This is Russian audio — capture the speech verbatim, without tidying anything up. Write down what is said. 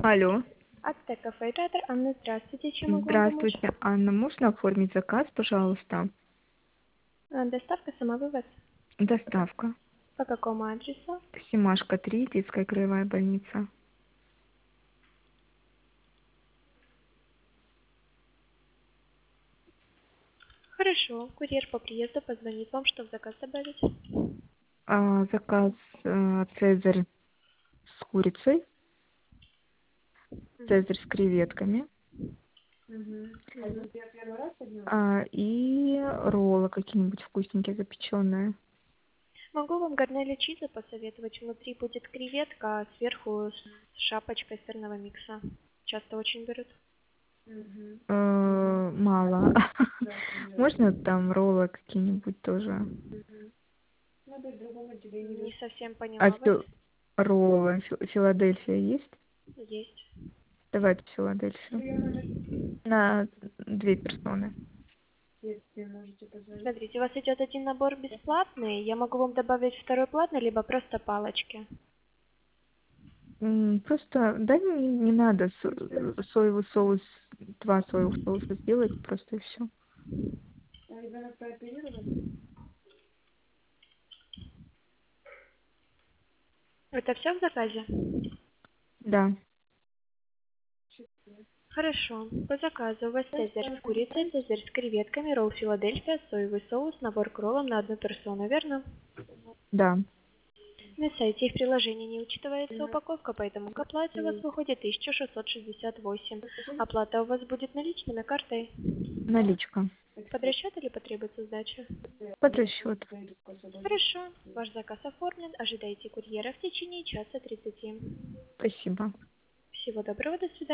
Алло. Ацтек кафе и театр. Анна, здравствуйте. Чем могу вам помочь? Здравствуйте, Анна. Можно оформить заказ, пожалуйста? А, Доставка, самовывоз. Доставка. По какому адресу? Семашко три, детская краевая больница. Хорошо. Курьер по приезду позвонит вам, что в заказ добавить. А, заказ э, цезарь с курицей, Мгм. цезарь с креветками Мгм. а, и роллы какие-нибудь вкусненькие, запеченные. Могу вам гарнели чиза посоветовать. Внутри будет креветка, а сверху с шапочкой сырного микса. Часто очень берут. Э, мало. Можно там роллы какие-нибудь тоже? Не совсем А поняла вас. фил- роллы Фи- Филадельфия есть? Есть. Давайте Филадельфию. На две персоны. Смотрите, у вас идет один набор бесплатный. Я могу вам добавить второй платный, либо просто палочки. М, Просто, да, не, не надо со- соевый соус, два соевых соуса сделать, просто и все. Это все в заказе? Да. Хорошо. По заказу у вас цезарь с курицей, цезарь с креветками, ролл Филадельфия, соевый соус, набор к роллам на одну персону, верно? Да. На сайте и в приложении не учитывается упаковка, поэтому к оплате у вас выходит тысяча шестьсот шестьдесят восемь. Оплата у вас будет наличными картой. Наличка. Под расчет или потребуется сдача? Под расчет. Хорошо. Ваш заказ оформлен. Ожидайте курьера в течение часа тридцати. Спасибо. Всего доброго. До свидания.